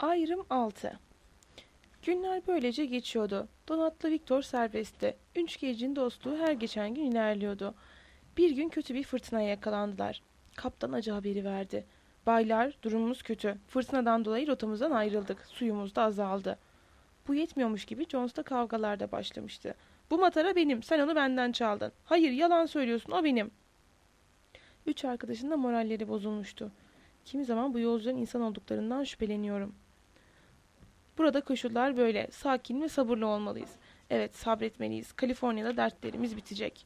Ayrım 6. Günler böylece geçiyordu. Donat'la Viktor serbestti. Üç gencin dostluğu her geçen gün ilerliyordu. Bir gün kötü bir fırtınaya yakalandılar. Kaptan acı haberi verdi. Baylar, durumumuz kötü. Fırtınadan dolayı rotamızdan ayrıldık. Suyumuz da azaldı. Bu yetmiyormuş gibi Jones'ta kavgalar da başlamıştı. Bu matara benim, sen onu benden çaldın. Hayır, yalan söylüyorsun, o benim. Üç arkadaşın da moralleri bozulmuştu. Kimi zaman bu yolcuların insan olduklarından şüpheleniyorum. Burada koşullar böyle. Sakin ve sabırlı olmalıyız. Evet, sabretmeliyiz. Kaliforniya'da dertlerimiz bitecek.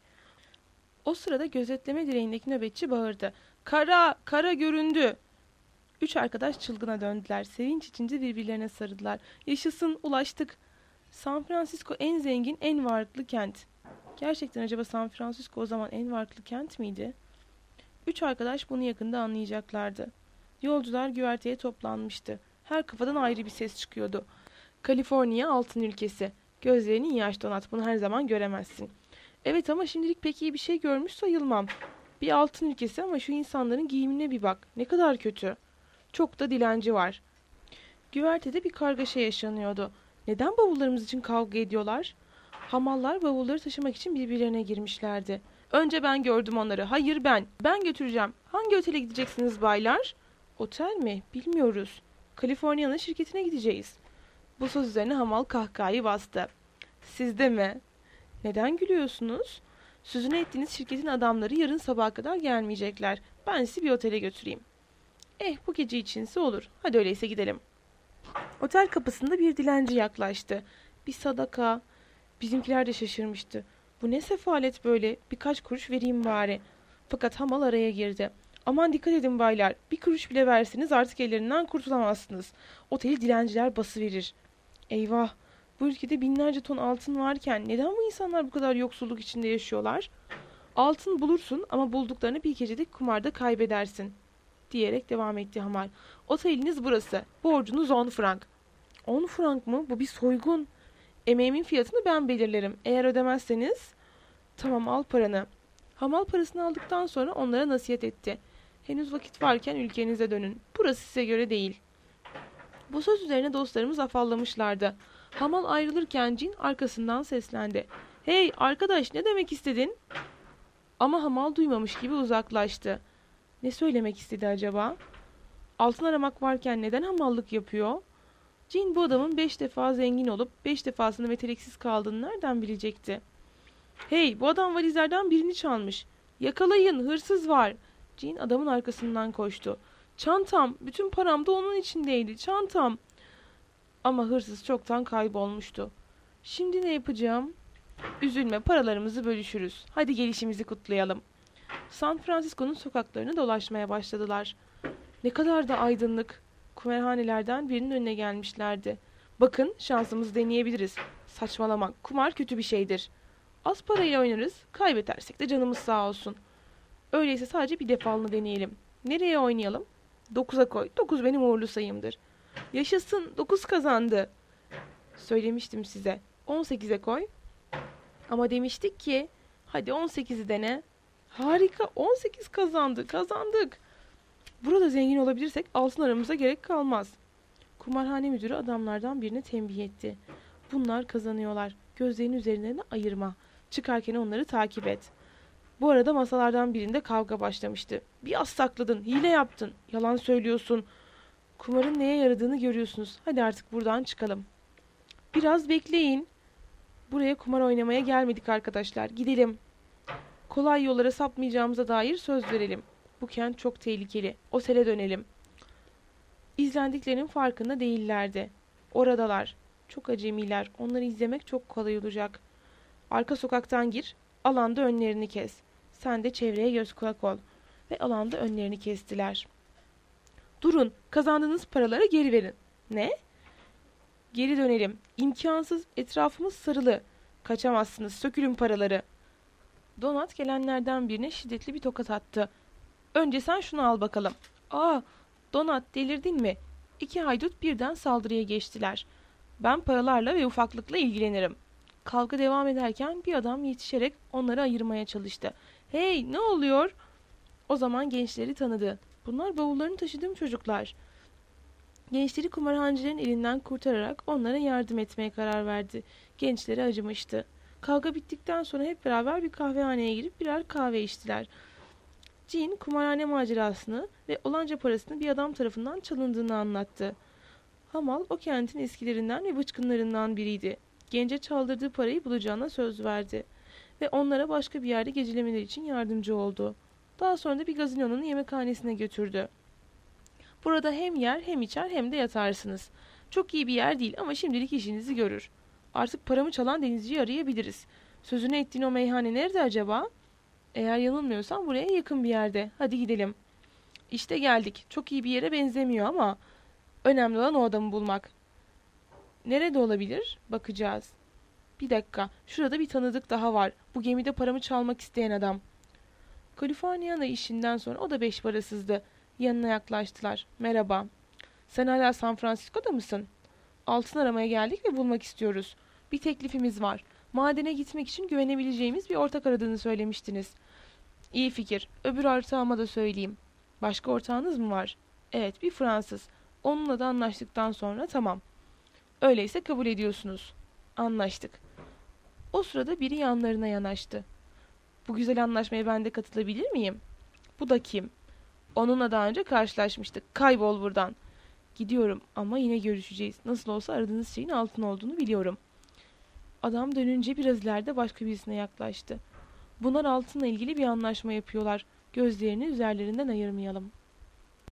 O sırada gözetleme direğindeki nöbetçi bağırdı. Kara! Kara göründü! Üç arkadaş çılgına döndüler. Sevinç içince birbirlerine sarıldılar. Yaşasın, ulaştık. San Francisco en zengin, en varlıklı kent. Gerçekten acaba San Francisco o zaman en varlıklı kent miydi? Üç arkadaş bunu yakında anlayacaklardı. Yolcular güverteye toplanmıştı. Her kafadan ayrı bir ses çıkıyordu. Kaliforniya altın ülkesi. Gözlerini iyi aç Donat, bunu her zaman göremezsin. Evet ama şimdilik pek iyi bir şey görmüş sayılmam. Bir altın ülkesi ama şu insanların giyimine bir bak. Ne kadar kötü. Çok da dilenci var. Güvertede bir kargaşa yaşanıyordu. Neden bavullarımız için kavga ediyorlar? Hamallar bavulları taşımak için birbirlerine girmişlerdi. Önce ben gördüm onları. Hayır ben. Ben götüreceğim. Hangi otele gideceksiniz baylar? Otel mi? Bilmiyoruz. Kaliforniya'nın şirketine gideceğiz. Bu söz üzerine hamal kahkahayı bastı. Siz de mi? Neden gülüyorsunuz? Sözünü ettiğiniz şirketin adamları yarın sabaha kadar gelmeyecekler. Ben sizi bir otele götüreyim. Bu gece içinse olur. Hadi öyleyse gidelim. Otel kapısında bir dilenci yaklaştı. Bir sadaka. Bizimkiler de şaşırmıştı. Bu ne sefalet böyle? Birkaç kuruş vereyim bari. Fakat hamal araya girdi. Aman dikkat edin baylar. Bir kuruş bile verseniz artık ellerinden kurtulamazsınız. Oteli dilenciler basıverir. Eyvah! Bu ülkede binlerce ton altın varken neden bu insanlar bu kadar yoksulluk içinde yaşıyorlar? Altın bulursun ama bulduklarını bir gecede kumarda kaybedersin. Diyerek devam etti hamal. Oteliniz burası. Borcunuz 10 frank. 10 frank mı? Bu bir soygun. Emeğimin fiyatını ben belirlerim. Eğer ödemezseniz... Tamam, al paranı. Hamal parasını aldıktan sonra onlara nasihat etti. Henüz vakit varken ülkenize dönün. Burası size göre değil. Bu söz üzerine dostlarımız afallamışlardı. Hamal ayrılırken cin arkasından seslendi. Hey arkadaş, ne demek istedin? Ama hamal duymamış gibi uzaklaştı. Ne söylemek istedi acaba? Altın aramak varken neden hamallık yapıyor? Cin bu adamın 5 defa zengin olup 5 defasında meteliksiz kaldığını nereden bilecekti? Hey, bu adam valizlerden birini çalmış. Yakalayın, hırsız var. Cin adamın arkasından koştu. Çantam, bütün param da onun içindeydi. Çantam. Ama hırsız çoktan kaybolmuştu. Şimdi ne yapacağım? Üzülme, paralarımızı bölüşürüz. Hadi gelişimizi kutlayalım. San Francisco'nun sokaklarını dolaşmaya başladılar. Ne kadar da aydınlık. Kumarhanelerden birinin önüne gelmişlerdi. Bakın, şansımızı deneyebiliriz. Saçmalama, kumar kötü bir şeydir. Az parayla oynarız, kaybedersek de canımız sağ olsun. Öyleyse sadece bir defalını deneyelim. Nereye oynayalım? 9'a koy. 9 benim uğurlu sayımdır. Yaşasın, 9 kazandı. Söylemiştim size. 18'e koy. Ama demiştik ki, hadi 18'i dene. Harika, 18 kazandı. Kazandık. Burada zengin olabilirsek altın aramıza gerek kalmaz. Kumarhane müdürü adamlardan birine tembih etti. Bunlar kazanıyorlar. Gözlerini üzerinden ayırma. Çıkarken onları takip et. Bu arada masalardan birinde kavga başlamıştı. Biraz sakladın, hile yaptın. Yalan söylüyorsun. Kumarın neye yaradığını görüyorsunuz. Hadi artık buradan çıkalım. Biraz bekleyin. Buraya kumar oynamaya gelmedik arkadaşlar. Gidelim. Kolay yollara sapmayacağımıza dair söz verelim. Bu kent çok tehlikeli. Otele dönelim. İzlendiklerinin farkında değillerdi. Oradalar. Çok acemiler. Onları izlemek çok kolay olacak. Arka sokaktan gir. Alanda önlerini kes. Sen de çevreye göz kulak ol. Ve alanda önlerini kestiler. Durun. Kazandığınız paraları geri verin. Ne? Geri dönelim. İmkansız. Etrafımız sarılı. Kaçamazsınız. Sökülün paraları. Donat gelenlerden birine şiddetli bir tokat attı. Önce sen şunu al bakalım. Aa, Donat, delirdin mi? İki haydut birden saldırıya geçtiler. Ben paralarla ve ufaklıkla ilgilenirim. Kavga devam ederken bir adam yetişerek onları ayırmaya çalıştı. Hey, ne oluyor? O zaman gençleri tanıdı. Bunlar bavullarını taşıdığım çocuklar. Gençleri kumarhanecilerin elinden kurtararak onlara yardım etmeye karar verdi. Gençlere acımıştı. Kavga bittikten sonra hep beraber bir kahvehaneye girip birer kahve içtiler. Jean kumarhane macerasını ve olanca parasını bir adam tarafından çalındığını anlattı. Hamal o kentin eskilerinden ve bıçkınlarından biriydi. Gence çaldırdığı parayı bulacağına söz verdi ve onlara başka bir yerde gecelemeleri için yardımcı oldu. Daha sonra da bir gazinonun yemekhanesine götürdü. Burada hem yer hem içer hem de yatarsınız. Çok iyi bir yer değil ama şimdilik işinizi görür. Artık paramı çalan denizciyi arayabiliriz. Sözünü ettiğin o meyhane nerede acaba? Eğer yanılmıyorsam buraya yakın bir yerde. Hadi gidelim. İşte geldik. Çok iyi bir yere benzemiyor ama önemli olan o adamı bulmak. Nerede olabilir? Bakacağız. Bir dakika. Şurada bir tanıdık daha var. Bu gemide paramı çalmak isteyen adam. Kaliforniya işinden sonra o da beş parasızdı. Yanına yaklaştılar. Merhaba. Sen hala San Francisco'da mısın? Altın aramaya geldik ve bulmak istiyoruz. Bir teklifimiz var. Madene gitmek için güvenebileceğimiz bir ortak aradığını söylemiştiniz. İyi fikir. Öbür ortağıma da söyleyeyim. Başka ortağınız mı var? Evet, bir Fransız. Onunla da anlaştıktan sonra tamam. Öyleyse kabul ediyorsunuz. Anlaştık. O sırada biri yanlarına yanaştı. Bu güzel anlaşmaya ben de katılabilir miyim? Bu da kim? Onunla daha önce karşılaşmıştık. Kaybol buradan. Gidiyorum ama yine görüşeceğiz. Nasıl olsa aradığınız şeyin altın olduğunu biliyorum. Adam dönünce biraz ileride başka birisine yaklaştı. Bunlar altınla ilgili bir anlaşma yapıyorlar. Gözlerini üzerlerinden ayırmayalım.